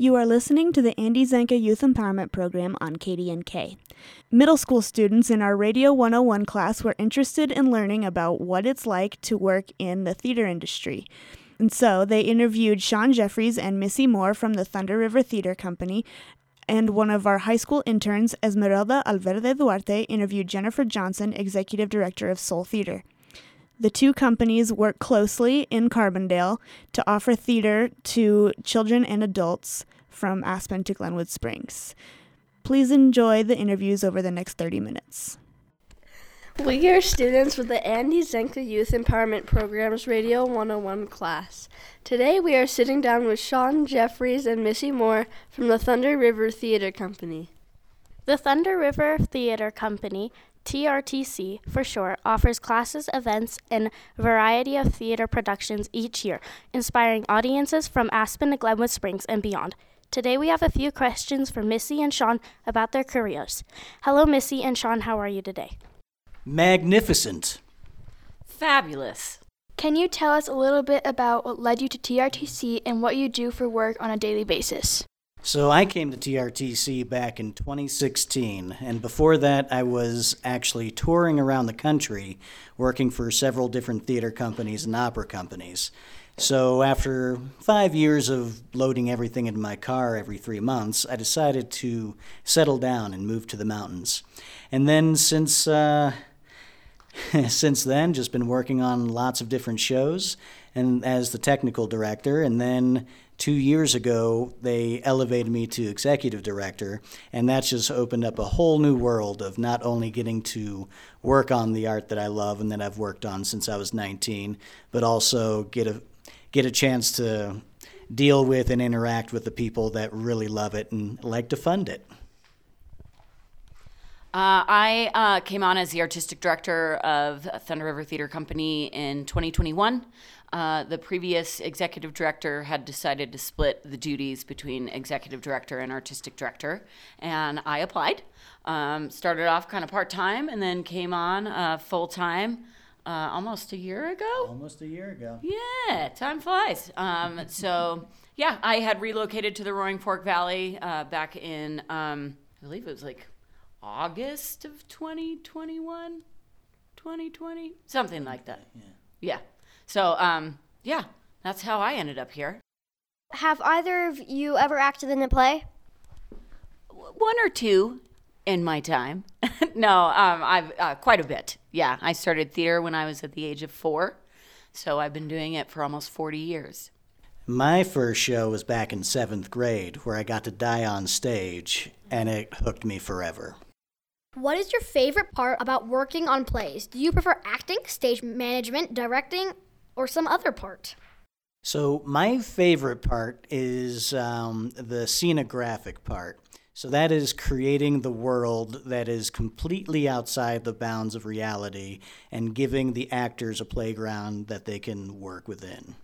You are listening to the Andy Zanka Youth Empowerment Program on KDNK. Middle school students in our Radio 101 class were interested in learning about what it's like to work in the theater industry. And so they interviewed Sean Jeffries and Missy Moore from the Thunder River Theater Company, and one of our high school interns, Esmeralda Alverde Duarte, interviewed Jennifer Johnson, Executive Director of Soul Theater. The two companies work closely in Carbondale to offer theater to children and adults from Aspen to Glenwood Springs. Please enjoy the interviews over the next 30 minutes. We are students with the Andy Zanka Youth Empowerment Program's Radio 101 class. Today we are sitting down with Sean Jeffries and Missy Moore from the Thunder River Theater Company. The Thunder River Theater Company, TRTC for short, offers classes, events, and a variety of theater productions each year, inspiring audiences from Aspen to Glenwood Springs and beyond. Today we have a few questions for Missy and Sean about their careers. Hello, Missy and Sean, how are you today? Magnificent. Fabulous. Can you tell us a little bit about what led you to TRTC and what you do for work on a daily basis? So I came to TRTC back in 2016, and before that I was actually touring around the country working for several different theater companies and opera companies. So after 5 years of loading everything into my car every 3 months, I decided to settle down and move to the mountains. And then since then, just been working on lots of different shows and as the technical director, and then 2 years ago, they elevated me to executive director, and that's just opened up a whole new world of not only getting to work on the art that I love and that I've worked on since I was 19, but also get a chance to deal with and interact with the people that really love it and like to fund it. I came on as the artistic director of Thunder River Theater Company in 2021. The previous executive director had decided to split the duties between executive director and artistic director, and I applied. Started off kind of part-time and then came on full-time almost a year ago. Almost a year ago. Yeah, time flies. I had relocated to the Roaring Fork Valley back in, I believe it was like August of 2021, 2020, something like that. Yeah. So, that's how I ended up here. Have either of you ever acted in a play? One or two in my time. No, I've quite a bit. Yeah, I started theater when I was at the age of 4, so I've been doing it for almost 40 years. My first show was back in 7th grade, where I got to die on stage, and it hooked me forever. What is your favorite part about working on plays? Do you prefer acting, stage management, directing, or some other part? So my favorite part is the scenographic part. So that is creating the world that is completely outside the bounds of reality and giving the actors a playground that they can work within.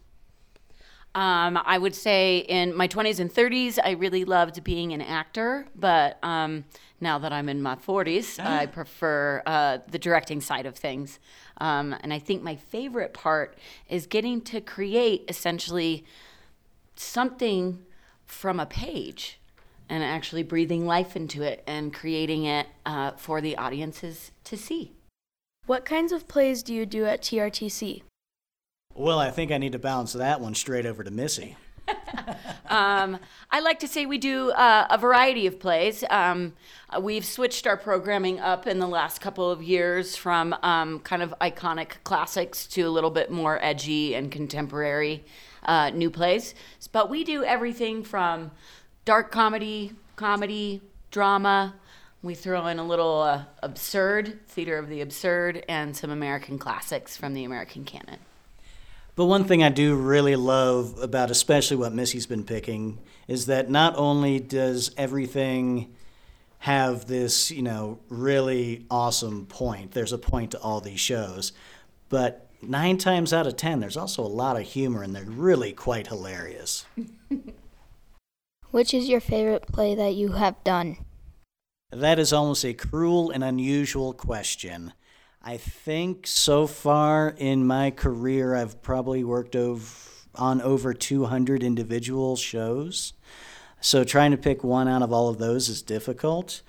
I would say in my 20s and 30s, I really loved being an actor, but now that I'm in my 40s, I prefer the directing side of things. And I think my favorite part is getting to create essentially something from a page and actually breathing life into it and creating it for the audiences to see. What kinds of plays do you do at TRTC? Well, I think I need to bounce that one straight over to Missy. I like to say we do a variety of plays. We've switched our programming up in the last couple of years from kind of iconic classics to a little bit more edgy and contemporary new plays. But we do everything from dark comedy, drama. We throw in a little absurd, theater of the absurd, and some American classics from the American canon. But one thing I do really love about especially what Missy's been picking is that not only does everything have this, really awesome point, there's a point to all these shows, but 9 times out of 10, there's also a lot of humor and they're really quite hilarious. Which is your favorite play that you have done? That is almost a cruel and unusual question. I think so far in my career, I've probably worked on over 200 individual shows. So trying to pick one out of all of those is difficult.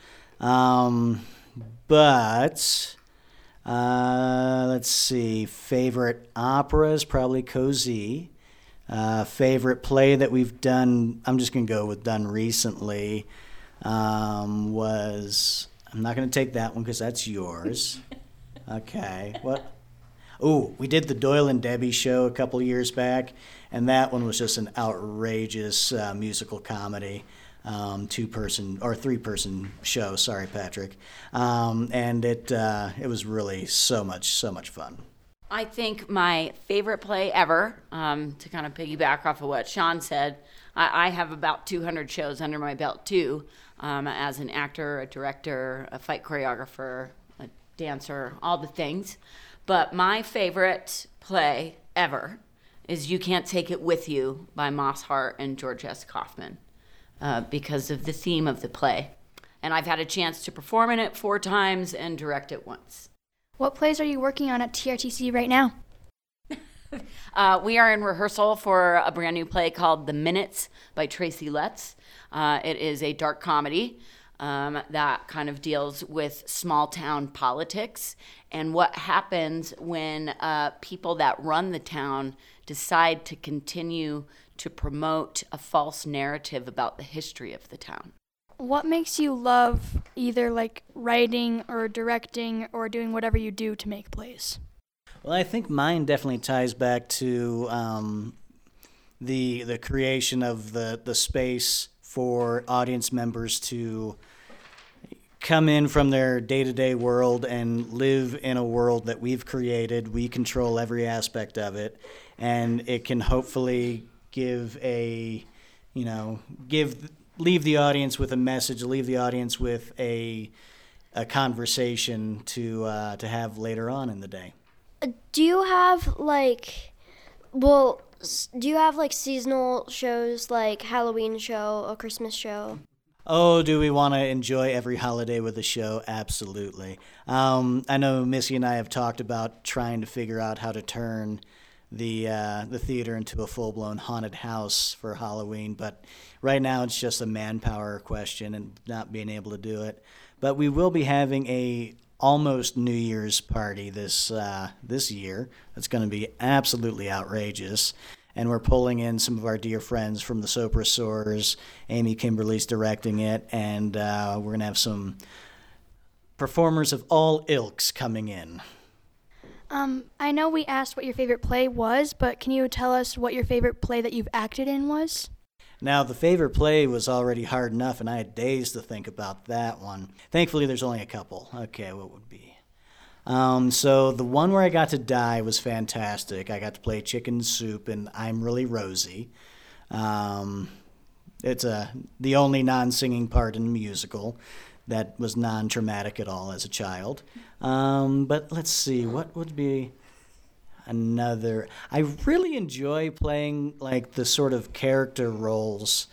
But let's see. Favorite opera is probably Così. Favorite play that we've done, I'm just going to go with done recently, was, I'm not going to take that one because that's yours. Okay. What? Oh, we did the Doyle and Debbie show a couple years back, and that one was just an outrageous musical comedy. 2-person or 3-person show. Sorry, Patrick. And it was really so much fun. I think my favorite play ever, to kind of piggyback off of what Sean said, I have about 200 shows under my belt too, as an actor, a director, a fight choreographer, a dancer, all the things. But my favorite play ever is You Can't Take It With You by Moss Hart and George S. Kaufman. Because of the theme of the play. And I've had a chance to perform in it 4 times and direct it once. What plays are you working on at TRTC right now? We are in rehearsal for a brand new play called The Minutes by Tracy Letts. It is a dark comedy that kind of deals with small town politics and what happens when people that run the town decide to continue to promote a false narrative about the history of the town. What makes you love either like writing or directing or doing whatever you do to make plays? Well, I think mine definitely ties back to the creation of the space for audience members to come in from their day-to-day world and live in a world that we've created. We control every aspect of it, and it can hopefully leave the audience with a message, leave the audience with a conversation to have later on in the day. Do you have seasonal shows like Halloween show, a Christmas show? Oh, do we want to enjoy every holiday with a show? Absolutely. I know Missy and I have talked about trying to figure out how to turn the theater into a full-blown haunted house for Halloween, but right now it's just a manpower question and not being able to do it. But we will be having a almost New Year's party this year. It's going to be absolutely outrageous, and we're pulling in some of our dear friends from the Soprasaurs. Amy Kimberly's directing it, and we're going to have some performers of all ilks coming in. I know we asked what your favorite play was, but can you tell us what your favorite play that you've acted in was? Now, the favorite play was already hard enough, and I had days to think about that one. Thankfully, there's only a couple. Okay, what would be? So the one where I got to die was fantastic. I got to play Chicken Soup in I'm Really Rosie. It's the only non-singing part in the musical that was non-traumatic at all as a child. But let's see, what would be another? I really enjoy playing like the sort of character roles.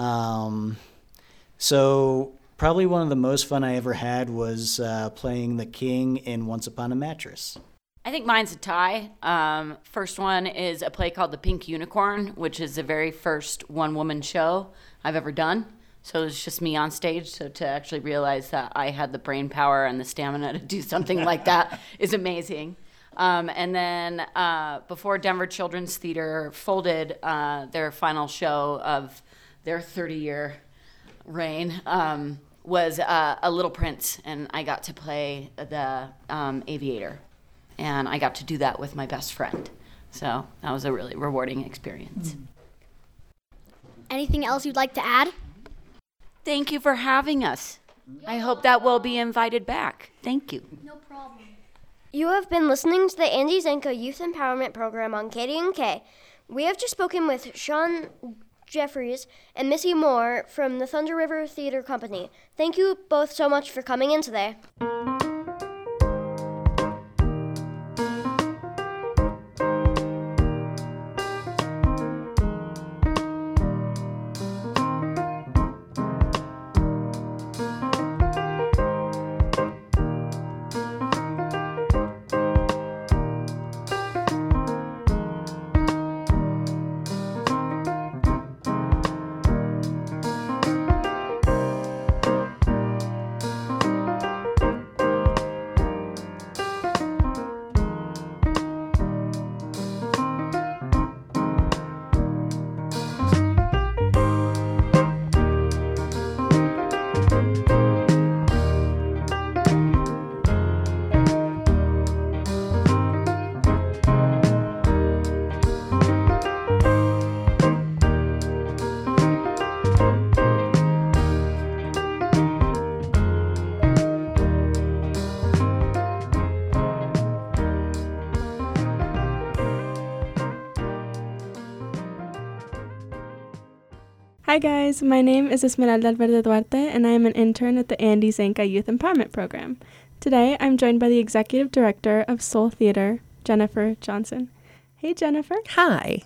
So probably one of the most fun I ever had was playing the king in Once Upon a Mattress. I think mine's a tie. First one is a play called The Pink Unicorn, which is the very first one-woman show I've ever done. So it was just me on stage. So to actually realize that I had the brain power and the stamina to do something like that is amazing. And then before Denver Children's Theater folded their final show of their 30-year reign was A Little Prince, and I got to play the aviator. And I got to do that with my best friend. So that was a really rewarding experience. Anything else you'd like to add? Thank you for having us. I hope that we'll be invited back. Thank you. No problem. You have been listening to the Andy Zanka Youth Empowerment Program on KDNK. We have just spoken with Sean Jeffries and Missy Moore from the Thunder River Theater Company. Thank you both so much for coming in today. Hi guys, my name is Esmeralda Alverde Duarte and I am an intern at the Andy Zanka Youth Empowerment Program. Today I'm joined by the Executive Director of Soul Theater, Jennifer Johnson. Hey Jennifer. Hi.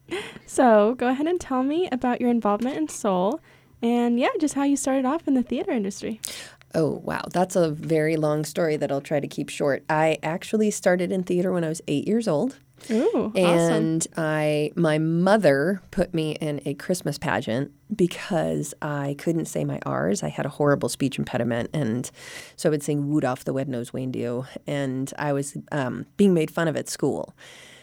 So go ahead and tell me about your involvement in Soul and just how you started off in the theater industry. Oh, wow. That's a very long story that I'll try to keep short. I actually started in theater when I was 8 years old. Ooh, and awesome. My mother put me in a Christmas pageant because I couldn't say my R's. I had a horrible speech impediment, and so I would sing Rudolph the Red-Nosed Reindeer, and I was being made fun of at school.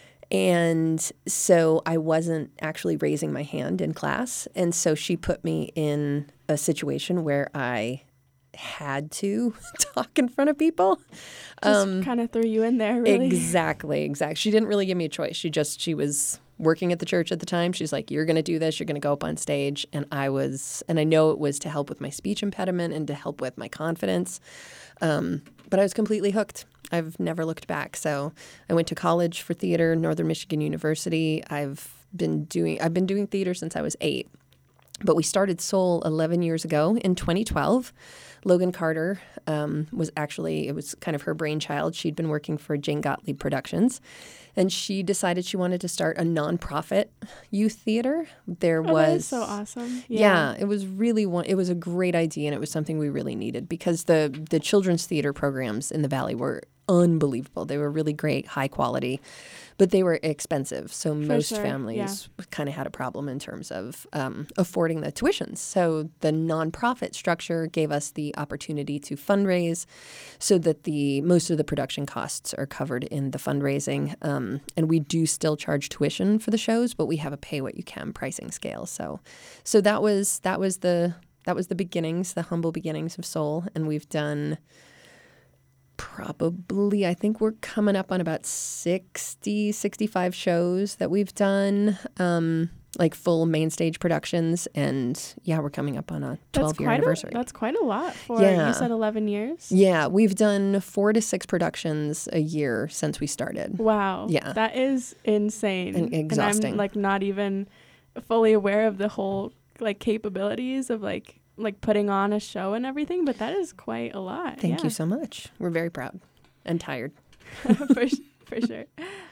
And so I wasn't actually raising my hand in class, and so she put me in a situation where I had to talk in front of people. Just kind of threw you in there, really. Exactly. She didn't really give me a choice. She was working at the church at the time. She's like, you're going to do this. You're going to go up on stage. And I know it was to help with my speech impediment and to help with my confidence. But I was completely hooked. I've never looked back. So I went to college for theater, Northern Michigan University. I've been doing theater since I was 8. But we started Soul 11 years ago in 2012. Logan Carter it was kind of her brainchild. She'd been working for Jane Gottlieb Productions, and she decided she wanted to start a nonprofit youth theater. That is so awesome. Yeah, it was it was a great idea, and it was something we really needed because the children's theater programs in the Valley were unbelievable. They were really great, high quality, but they were expensive. So most families kind of had a problem in terms of affording the tuitions. So the nonprofit structure gave us the opportunity to fundraise so that most of the production costs are covered in the fundraising. And we do still charge tuition for the shows, but we have a pay what you can pricing scale. So that was the beginnings, the humble beginnings of Soul. And we've done probably, I think we're coming up on about 65 shows that we've done, like full main stage productions. And we're coming up on a 12-year anniversary. That's quite a lot for, you said 11 years? Yeah, we've done 4 to 6 productions a year since we started. Wow. Yeah. That is insane. And exhausting. And I'm not even fully aware of the whole capabilities of putting on a show and everything, but that is quite a lot. Thank you so much. We're very proud and tired. for sure.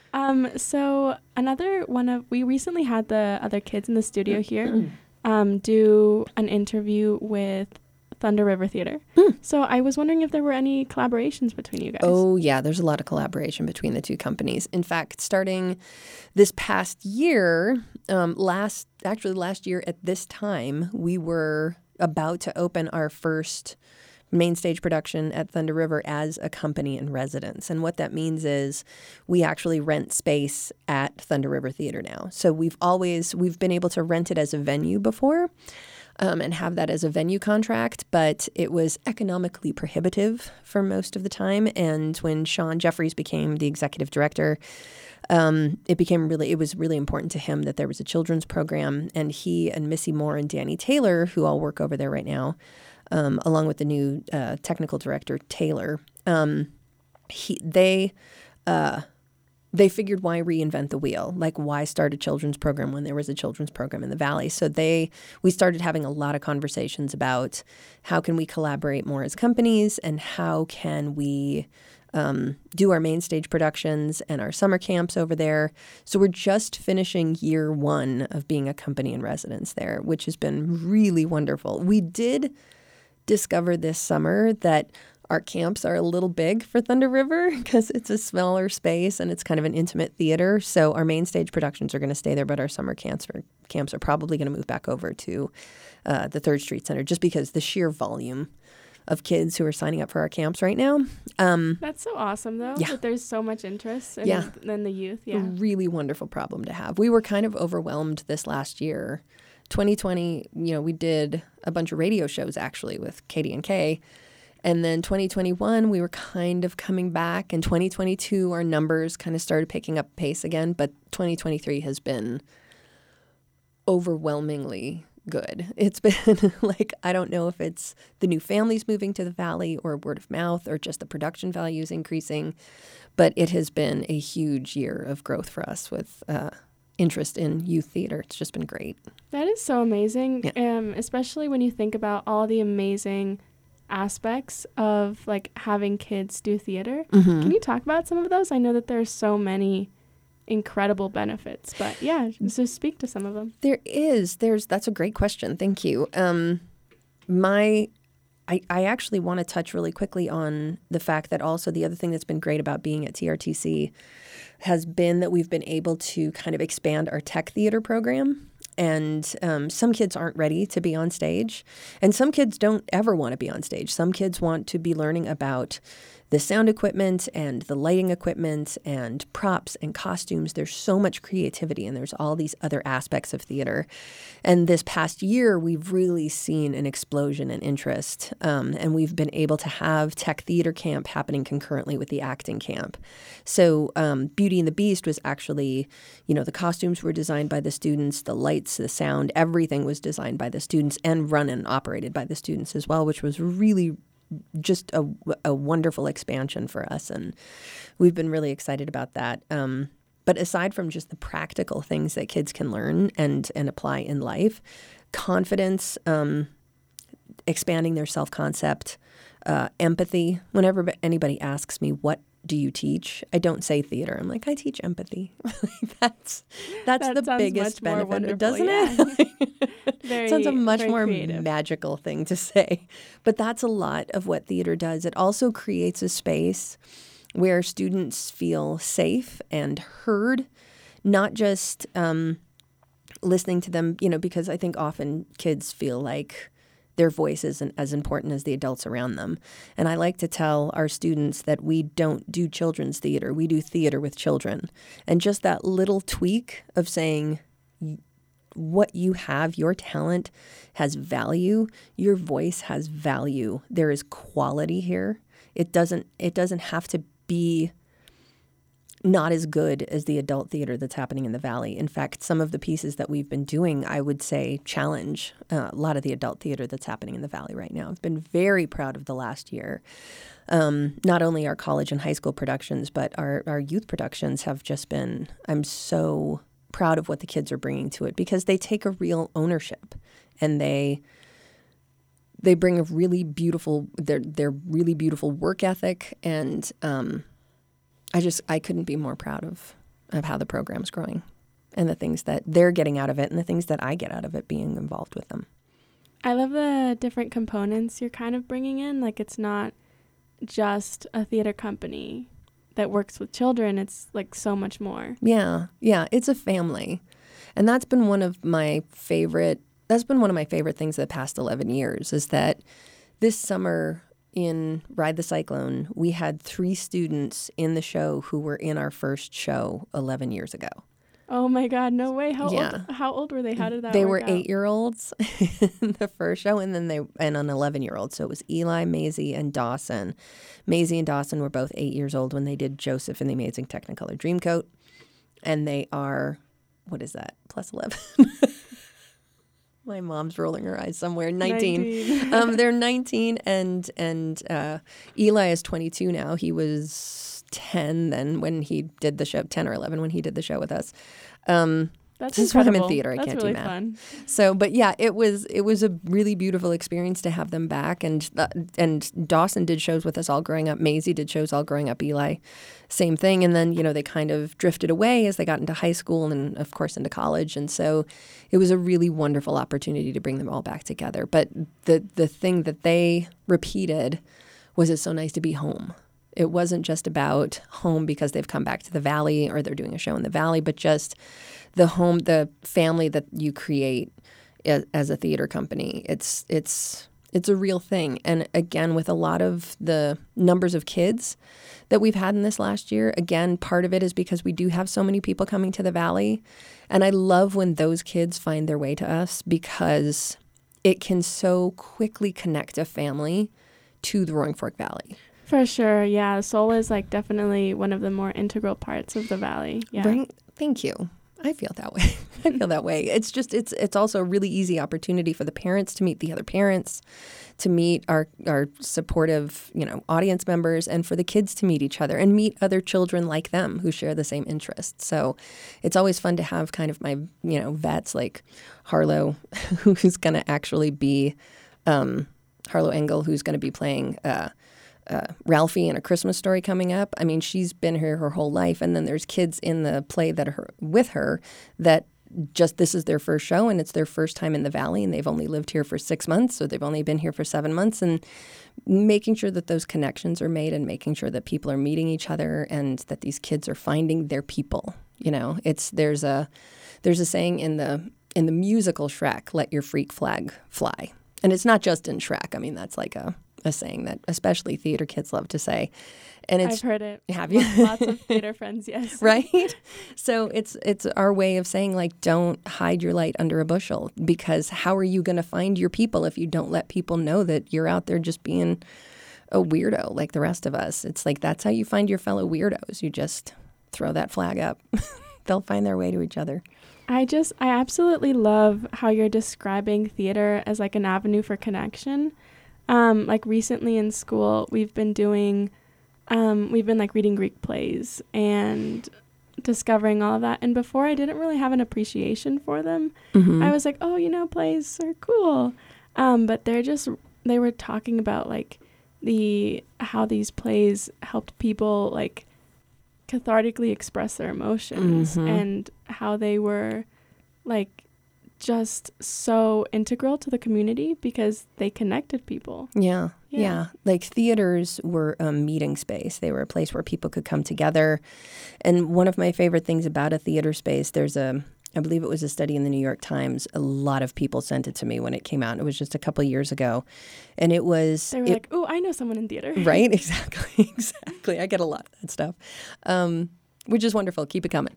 So we recently had the other kids in the studio here do an interview with Thunder River Theater. So I was wondering if there were any collaborations between you guys. Oh, yeah. There's a lot of collaboration between the two companies. In fact, starting this past year, last year at this time, we were about to open our first main stage production at Thunder River as a company in residence. And what that means is we actually rent space at Thunder River Theater now. So we've been able to rent it as a venue before and have that as a venue contract, but it was economically prohibitive for most of the time. And when Sean Jeffries became the executive director, it was really important to him that there was a children's program, and he and Missy Moore and Danny Taylor, who all work over there right now, along with the new technical director, Taylor, they figured why reinvent the wheel? Like, why start a children's program when there was a children's program in the Valley? So we started having a lot of conversations about how can we collaborate more as companies, and how can we do our main stage productions and our summer camps over there. So we're just finishing year 1 of being a company in residence there, which has been really wonderful. We did discover this summer that our camps are a little big for Thunder River because it's a smaller space and it's kind of an intimate theater. So our main stage productions are going to stay there, but our summer camps are probably going to move back over to the 3rd Street Center, just because the sheer volume of kids who are signing up for our camps right now. That's so awesome, though, that there's so much interest in the youth. Yeah. A really wonderful problem to have. We were kind of overwhelmed this last year. 2020, we did a bunch of radio shows, actually, with KDNK. And then 2021, we were kind of coming back. And 2022, our numbers kind of started picking up pace again. But 2023 has been overwhelmingly good. It's been I don't know if it's the new families moving to the Valley or word of mouth or just the production values increasing, but it has been a huge year of growth for us with interest in youth theater. It's just been great. That is so amazing, Yeah. Especially when you think about all the amazing aspects of like having kids do theater. Mm-hmm. Can you talk about some of those? I know that there's so many incredible benefits, but yeah, just speak to some of them. That's a great question. Thank you. I actually want to touch really quickly on the fact that also the other thing that's been great about being at TRTC has been that we've been able to kind of expand our tech theater program. And some kids aren't ready to be on stage. And some kids don't ever want to be on stage. Some kids want to be learning about the sound equipment and the lighting equipment and props and costumes. There's so much creativity and there's all these other aspects of theater. And this past year, we've really seen an explosion in interest. And we've been able to have tech theater camp happening concurrently with the acting camp. So Beauty and the Beast was actually, the costumes were designed by the students, the lights, the sound, everything was designed by the students and run and operated by the students as well, which was really just a wonderful expansion for us, and we've been really excited about that. But aside from just the practical things that kids can learn and apply in life, confidence, expanding their self-concept, empathy. Whenever anybody asks me, what do you teach? I don't say theater. I'm like, I teach empathy. That's the biggest benefit, doesn't it? Sounds a much more creative. Magical thing to say. But that's a lot of what theater does. It also creates a space where students feel safe and heard, not just listening to them, because I think often kids feel like their voice isn't as important as the adults around them. And I like to tell our students that we don't do children's theater. We do theater with children. And just that little tweak of saying what you have, your talent has value, your voice has value. There is quality here. It doesn't have to be not as good as the adult theater that's happening in the Valley. In fact, some of the pieces that we've been doing, I would say, challenge a lot of the adult theater that's happening in the Valley right now. I've been very proud of the last year. Not only our college and high school productions, but our youth productions have just been, I'm so proud of what the kids are bringing to it because they take a real ownership and they bring a really beautiful, their really beautiful work ethic, and I couldn't be more proud of how the program's growing and the things that they're getting out of it and the things that I get out of it being involved with them. I love the different components you're kind of bringing in. Like, it's not just a theater company that works with children. It's like so much more. Yeah, it's a family. And that's been one of my favorite things of the past 11 years is that this summer in Ride the Cyclone, we had 3 students in the show who were in our first show 11 years ago. Oh my God, no way. How old were they? How did that They work were 8-year-olds in the first show and then an 11-year-old. So it was Eli, Maisie, and Dawson. Maisie and Dawson were both 8 years old when they did Joseph and the Amazing Technicolor Dreamcoat. And they are, what is that, plus 11? My mom's rolling her eyes somewhere. 19. They're 19 and Eli is 22 now. He was 10 then when he did the show, 10 or 11 when he did the show with us. That's this is why I'm in incredible. theater. I That's can't really do math. Fun. So, but yeah, it was a really beautiful experience to have them back. And Dawson did shows with us all growing up. Maisie did shows all growing up. Eli, same thing. And then, they kind of drifted away as they got into high school and, of course, into college. And so it was a really wonderful opportunity to bring them all back together. But the thing that they repeated was it's so nice to be home. It wasn't just about home because they've come back to the Valley or they're doing a show in the Valley, but just the home, the family that you create as a theater company. It's a real thing. And again, with a lot of the numbers of kids that we've had in this last year, again, part of it is because we do have so many people coming to the Valley. And I love when those kids find their way to us because it can so quickly connect a family to the Roaring Fork Valley. For sure, yeah. Soul is like definitely one of the more integral parts of the Valley. Yeah. Right? Thank you. I feel that way. I feel that way. It's just it's also a really easy opportunity for the parents to meet the other parents, to meet our supportive, audience members, and for the kids to meet each other and meet other children like them who share the same interests. So it's always fun to have kind of my, vets like Harlow, who's going to actually be Harlow Engel, who's going to be playing Ralphie in A Christmas Story coming up. I mean, she's been here her whole life, and then there's kids in the play that are with her that just this is their first show, and it's their first time in the Valley, and they've only lived here for 6 months, so they've only been here for 7 months, and making sure that those connections are made and making sure that people are meeting each other and that these kids are finding their people. There's a saying in the musical Shrek, "Let your freak flag fly," and it's not just in Shrek. I mean, that's like a saying that especially theater kids love to say. And I've heard it. Have you? Lots of theater friends, yes. Right? So it's our way of saying, like, don't hide your light under a bushel, because how are you going to find your people if you don't let people know that you're out there just being a weirdo like the rest of us? It's like that's how you find your fellow weirdos. You just throw that flag up. They'll find their way to each other. I absolutely love how you're describing theater as like an avenue for connection. Like recently in school, we've been like reading Greek plays and discovering all of that. And before I didn't really have an appreciation for them. Mm-hmm. I was like, oh, plays are cool. But they were talking about like how these plays helped people like cathartically express their emotions, mm-hmm. and how they were like just so integral to the community because they connected people. Yeah. Like theaters were a meeting space. They were a place where people could come together. And one of my favorite things about a theater space, I believe it was a study in the New York Times. A lot of people sent it to me when it came out. It was just a couple of years ago. And they were like, oh, I know someone in theater. Right? Exactly. I get a lot of that stuff, which is wonderful. Keep it coming.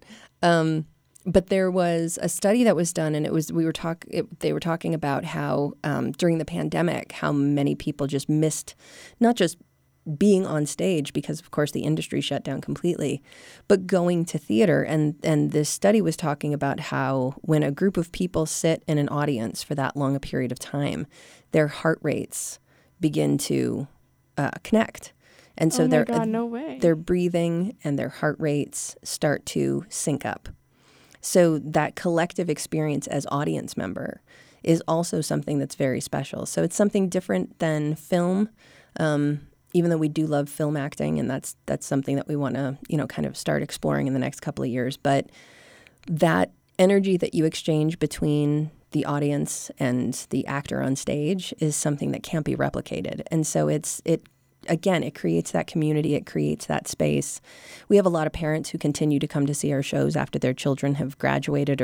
But there was a study that was done, and they were talking about how during the pandemic, how many people just missed not just being on stage because, of course, the industry shut down completely, but going to theater. And this study was talking about how when a group of people sit in an audience for that long a period of time, their heart rates begin to connect. And so their breathing and their heart rates start to sync up. So that collective experience as audience member is also something that's very special. So it's something different than film, even though we do love film acting, and that's something that we want to, kind of start exploring in the next couple of years. But that energy that you exchange between the audience and the actor on stage is something that can't be replicated. And so it creates that community. It creates that space. We have a lot of parents who continue to come to see our shows after their children have graduated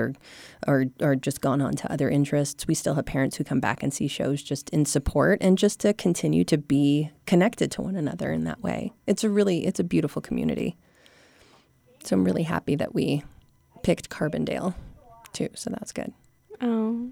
or just gone on to other interests. We still have parents who come back and see shows just in support and just to continue to be connected to one another in that way. It's a beautiful community. So I'm really happy that we picked Carbondale too. So that's good. Oh,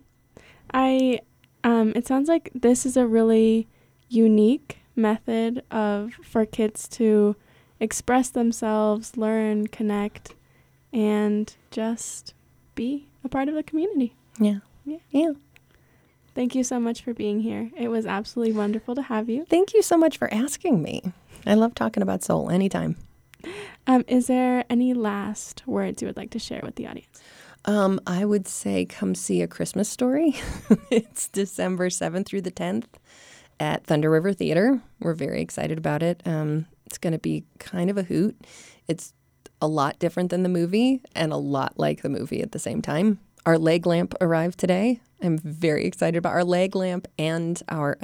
it sounds like this is a really unique method for kids to express themselves, learn, connect, and just be a part of the community. Yeah. Thank you so much for being here. It was absolutely wonderful to have you. Thank you so much for asking me. I love talking about soul anytime. Is there any last words you would like to share with the audience? I would say come see A Christmas Story. It's December 7th through the 10th. At Thunder River Theater. We're very excited about it. It's going to be kind of a hoot. It's a lot different than the movie and a lot like the movie at the same time. Our leg lamp arrived today. I'm very excited about our leg lamp and our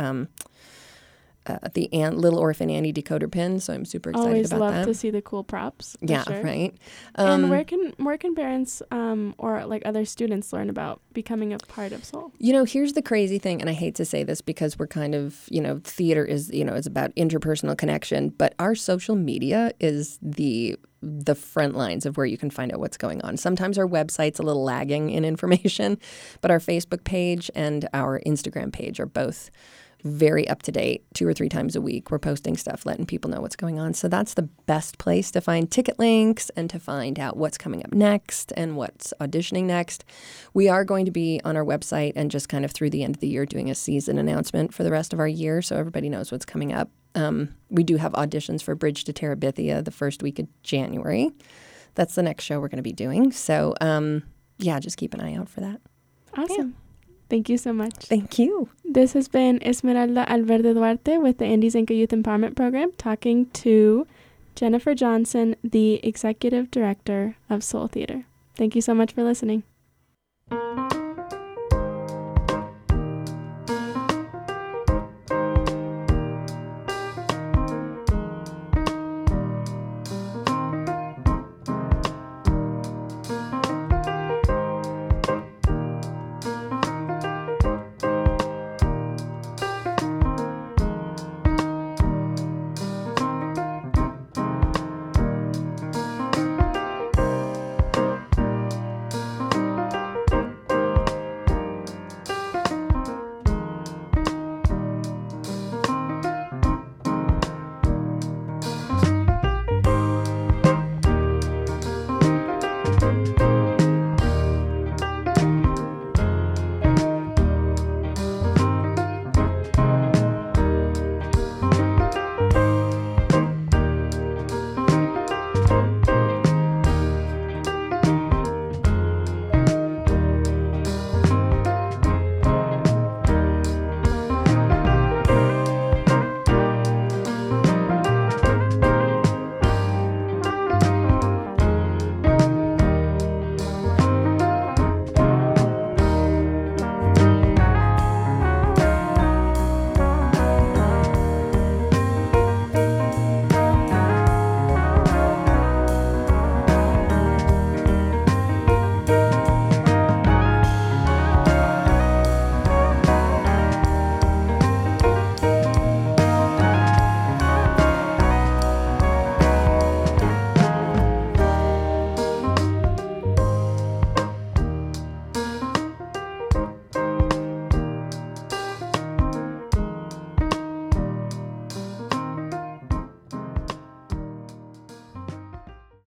Little Orphan Annie decoder pin, so I'm super excited about that. Always love to see the cool props. Yeah, sure. Right. And where can parents or like other students learn about becoming a part of Soul? Here's the crazy thing, and I hate to say this because we're kind of, theater is, is about interpersonal connection, but our social media is the front lines of where you can find out what's going on. Sometimes our website's a little lagging in information, but our Facebook page and our Instagram page are both very up to date. 2 or 3 times a week, we're posting stuff, letting people know what's going on. So that's the best place to find ticket links and to find out what's coming up next and what's auditioning next. We are going to be on our website and just kind of through the end of the year doing a season announcement for the rest of our year so everybody knows what's coming up. We do have auditions for Bridge to Terabithia the first week of January. That's the next show we're going to be doing. So, just keep an eye out for that. Awesome. Yeah. Thank you so much. Thank you. This has been Esmeralda Alverde Duarte with the Andy Zanca Youth Empowerment Program talking to Jennifer Johnson, the Executive Director of Soul Theater. Thank you so much for listening.